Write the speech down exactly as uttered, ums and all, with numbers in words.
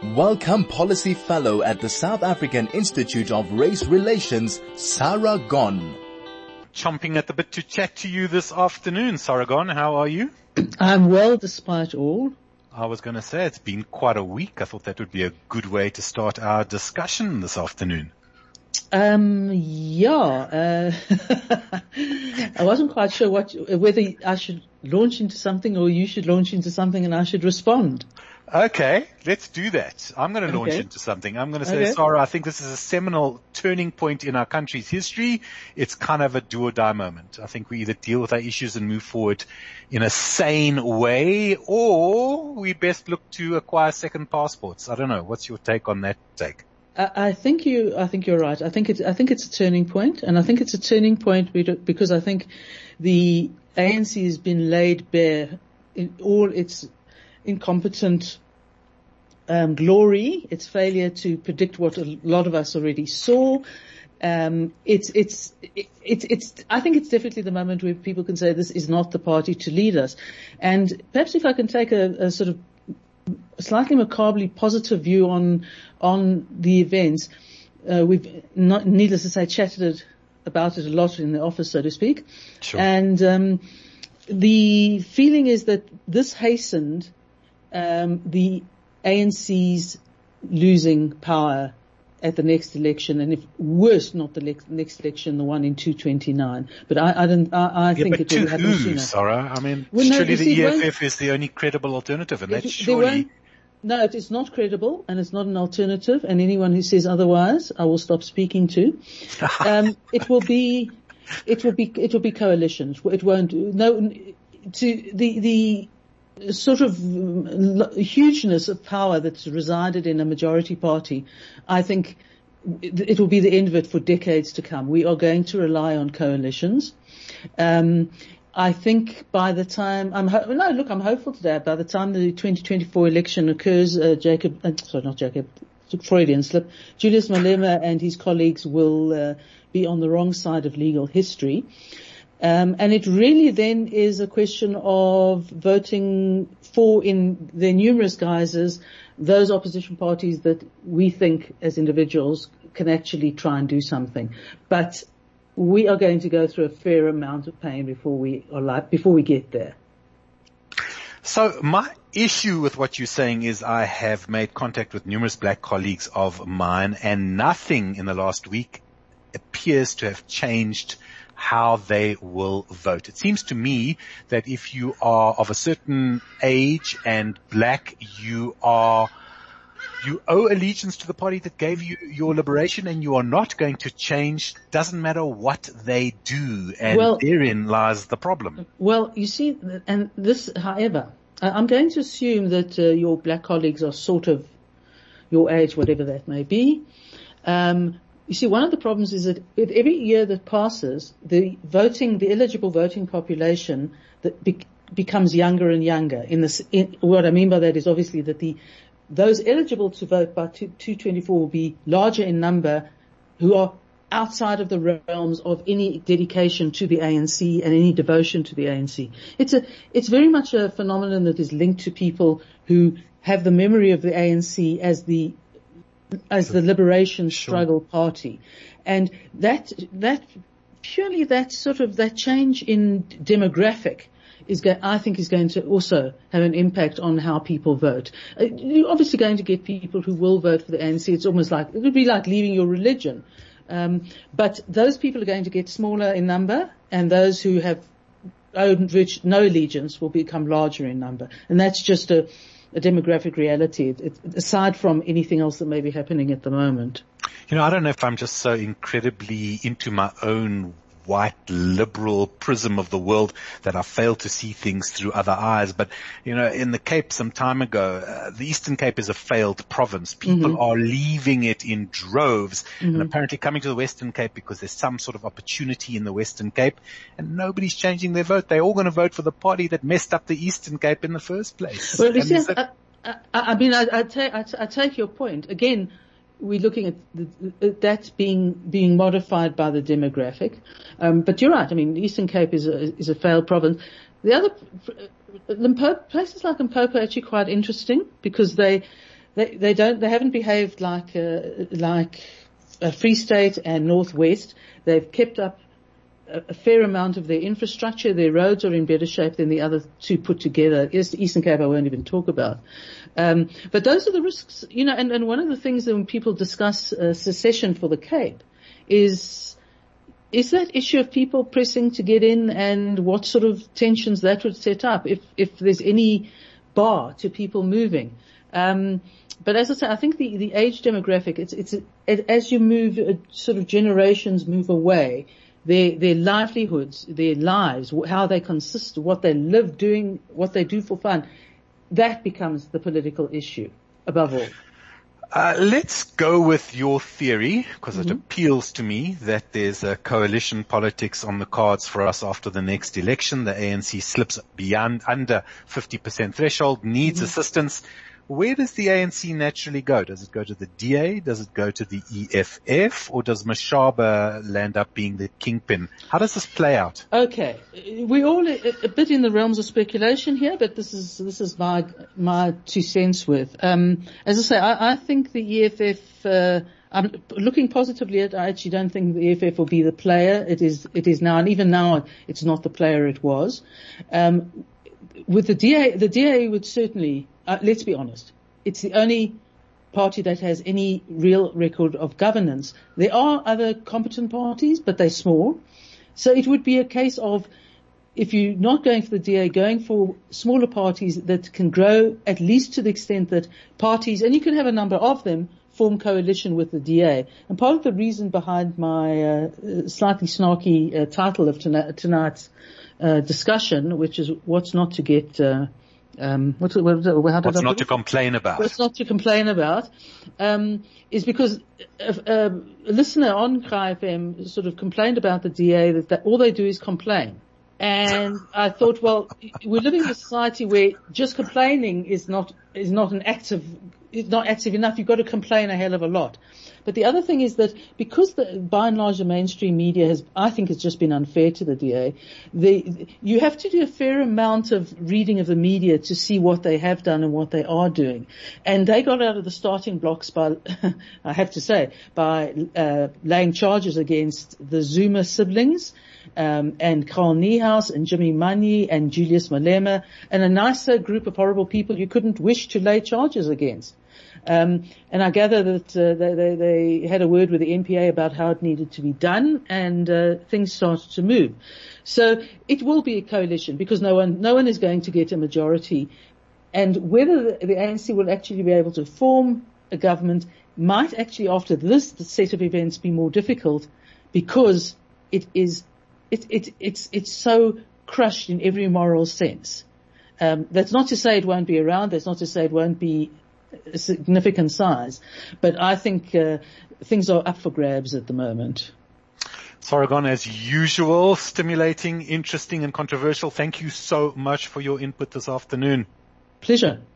Welcome Policy Fellow at the South African Institute of Race Relations, Sarah Gon. Chomping at the bit to chat to you this afternoon. Sarah Gon, how are you? I'm well despite all. I was going to say it's been quite a week. I thought that would be a good way to start our discussion this afternoon. Um, yeah, uh, I wasn't quite sure what, whether I should launch into something or you should launch into something and I should respond. Okay, let's do that. I'm going to launch Okay. into something. I'm going to say, Okay. Sarah, I think this is a seminal turning point in our country's history. It's kind of a do or die moment. I think we either deal with our issues and move forward in a sane way, or we best look to acquire second passports. I don't know. What's your take on that take? I, I think you, I think you're right. I think it's, I think it's a turning point, and I think it's a turning point because I think the A N C has been laid bare in all its incompetent um, glory, its failure to predict what a lot of us already saw. Um, it's, it's, it's, it's, I think it's definitely the moment where people can say this is not the party to lead us. And perhaps if I can take a, a sort of slightly macabrely positive view on, on the events, uh, we've not, needless to say, chatted it, about it a lot in the office, so to speak. Sure. And, um, the feeling is that this hastened Um, the A N C's losing power at the next election, and if worse, not the next, next election, the one in two twenty-nine. But I, I don't. I, I Yeah, think but it to will happen who, sooner. Sarah? I mean, Well, no, surely you the see, E F when- F is the only credible alternative, and It- that's there surely... won't- No, it is not credible, and it's not an alternative. And anyone who says otherwise, I will stop speaking to. Um, it will be, it will be, it will be coalitions. It won't. No, to the the. sort of hugeness of power that's resided in a majority party, I think it will be the end of it for decades to come. We are going to rely on coalitions. Um, I think by the time I'm ho- no, look, I'm hopeful today. By the time the twenty twenty-four election occurs, uh, Jacob, uh, sorry, not Jacob, Freudian slip, Julius Malema and his colleagues will uh, be on the wrong side of legal history. Um, and it really then is a question of voting for, in their numerous guises, those opposition parties that we think as individuals can actually try and do something. But we are going to go through a fair amount of pain before we are like, before we get there. So my issue with what you're saying is I have made contact with numerous black colleagues of mine, and nothing in the last week appears to have changed how they will vote. It seems to me that if you are of a certain age and black, you are, you owe allegiance to the party that gave you your liberation, and you are not going to change. Doesn't matter what they do, and Well- therein lies the problem. Well, you see, and this, however, I- I'm going to assume that uh, your black colleagues are sort of your age, whatever that may be. Um, You see, one of the problems is that with every year that passes, the voting, the eligible voting population that be, becomes younger and younger. In this, in, what I mean by that is obviously that the those eligible to vote by two twenty-four will be larger in number, who are outside of the realms of any dedication to the A N C and any devotion to the A N C. It's a, it's very much a phenomenon that is linked to people who have the memory of the A N C as the as the liberation struggle party. And that, that, purely that sort of, that change in demographic is go, I think is going to also have an impact on how people vote. Uh, you're obviously going to get people who will vote for the A N C. It's almost like, it would be like leaving your religion. Um, but those people are going to get smaller in number, and those who have owed rich, no allegiance will become larger in number. And that's just a, a demographic reality, it, it, aside from anything else that may be happening at the moment. You know, I don't know if I'm just so incredibly into my own white liberal prism of the world that I fail to see things through other eyes. But, you know, in the Cape some time ago, uh, the Eastern Cape is a failed province. People Mm-hmm. are leaving it in droves Mm-hmm. and apparently coming to the Western Cape because there's some sort of opportunity in the Western Cape, and nobody's changing their vote. They're all going to vote for the party that messed up the Eastern Cape in the first place. Well, you And see, is it- I, I, I mean, I, I, take, I, I take your point. Again, we're looking at the, that being being modified by the demographic. Um, but you're right. I mean, the Eastern Cape is a, is a failed province. The other Limpopo, places like Limpopo are actually quite interesting because they they, they don't, they haven't behaved like, uh, like a Free State and Northwest. They've kept up a, a fair amount of their infrastructure. Their roads are in better shape than the other two put together. Yes, the Eastern Cape I won't even talk about. Um, but those are the risks, you know, and, and one of the things that when people discuss uh, secession for the Cape is, is that issue of people pressing to get in and what sort of tensions that would set up if, if there's any bar to people moving. Um, but as I say, I think the, the age demographic, it's, it's, it, as you move, uh, sort of generations move away, their, their livelihoods, their lives, how they consist, what they live doing, what they do for fun, that becomes the political issue above all. Uh, let's go with your theory, because Mm-hmm. it appeals to me that there's a coalition politics on the cards for us after the next election. The A N C slips beyond, under fifty percent threshold, needs mm-hmm. assistance. Where does the A N C naturally go? Does it go to the D A? Does it go to the E F F? Or does Mashaba land up being the kingpin? How does this play out? Okay. We're all a, a bit in the realms of speculation here, but this is, this is my, my two cents worth. Um, as I say, I, I think the E F F, uh, I'm looking positively at it. I actually don't think the E F F will be the player it is, it is now. And even now, it's not the player it was. Um, with the D A, the D A would certainly, Uh, let's be honest, it's the only party that has any real record of governance. There are other competent parties, but they're small. So it would be a case of, if you're not going for the D A, going for smaller parties that can grow at least to the extent that parties, and you can have a number of them, form coalition with the D A. And part of the reason behind my uh, slightly snarky uh, title of tonight, tonight's uh, discussion, which is what's not to get uh, Um, what's, what, how did What's I not to complain about? What's not to complain about, um, is because a, a listener on Chai F M sort of complained about the D A that, that all they do is complain. And I thought, well, we're living in a society where just complaining is not, is not an active, is not active enough. You've got to complain a hell of a lot. But the other thing is that because the, by and large, the mainstream media has, I think, has just been unfair to the D A. The, you have to do a fair amount of reading of the media to see what they have done and what they are doing. And they got out of the starting blocks by, I have to say, by uh, laying charges against the Zuma siblings, um, and Carl Niehaus and Jimmy Manyi and Julius Malema, and a nicer group of horrible people you couldn't wish to lay charges against. Um, and I gather that uh, they, they, they had a word with the N P A about how it needed to be done, and uh, things started to move. So it will be a coalition because no one, no one is going to get a majority, and whether the, the A N C will actually be able to form a government might actually, after this set of events, be more difficult because it is, it, it, it's, it's so crushed in every moral sense. Um, that's not to say it won't be around. That's not to say it won't be a significant size, but I think uh, things are up for grabs at the moment. Sargon, as usual, stimulating, interesting and controversial. Thank you so much for your input this afternoon. Pleasure.